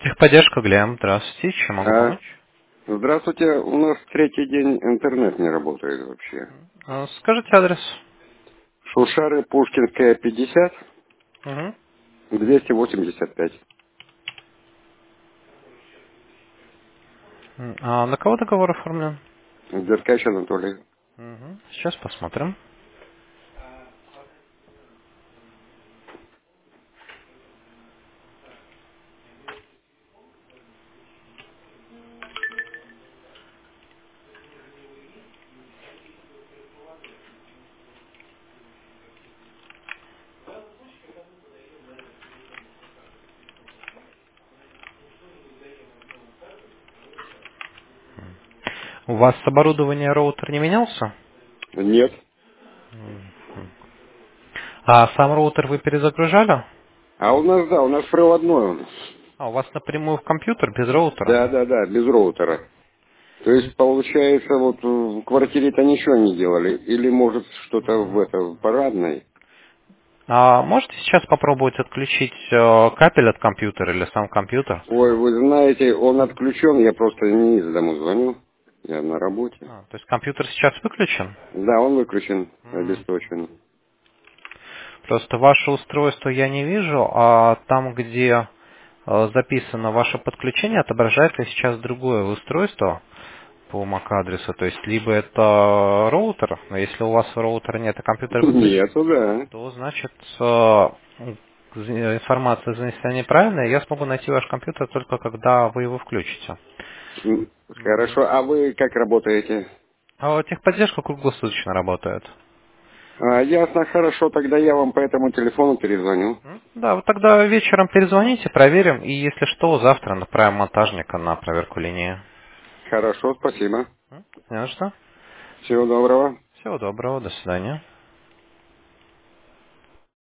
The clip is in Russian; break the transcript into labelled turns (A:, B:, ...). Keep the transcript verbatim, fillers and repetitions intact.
A: Техподдержка, Глеб. Здравствуйте. Чем могу
B: А,
A: помочь?
B: здравствуйте, у нас третий день интернет не работает вообще.
A: А, Скажите адрес.
B: Шушары, Пушкинская, пятьдесят,
A: Мгм.
B: двести восемьдесят пять.
A: М, А на кого договор оформлен?
B: Деркач Анатолий.
A: Мгм. Сейчас посмотрим. У вас оборудование роутер не менялся?
B: Нет.
A: А сам роутер вы перезагружали?
B: А у нас, да, у нас проводной у нас.
A: А у вас напрямую в компьютер без роутера?
B: Да, да, да, без роутера. То есть, получается, вот в квартире-то ничего не делали. Или, может, что-то в
A: Мгм.
B: это, в парадной.
A: А можете сейчас попробовать отключить э, кабель от компьютера или сам компьютер?
B: Ой, вы знаете, он отключен, я просто не из дому звоню. Я на работе.
A: А, то есть компьютер сейчас выключен?
B: Да, он выключен,
A: М.
B: обесточен.
A: Просто ваше устройство я не вижу, а там, где э, записано ваше подключение, отображается сейчас другое устройство по эм эй си-адресу. То есть, либо это роутер, но если у вас роутера нет, а компьютер выключен,
B: Нету, да.
A: то значит э, информация занесена неправильная, и я смогу найти ваш компьютер только когда вы его включите.
B: М,
A: Мгм.
B: Хорошо. А вы как работаете?
A: А техподдержка круглосуточно работает.
B: А, ясно, хорошо. Тогда я вам по этому телефону перезвоню.
A: М? Да, вот тогда вечером перезвоните, проверим, и если что, завтра направим монтажника на проверку линии.
B: Хорошо, спасибо.
A: М? Не за что.
B: Всего доброго.
A: Всего доброго, до свидания.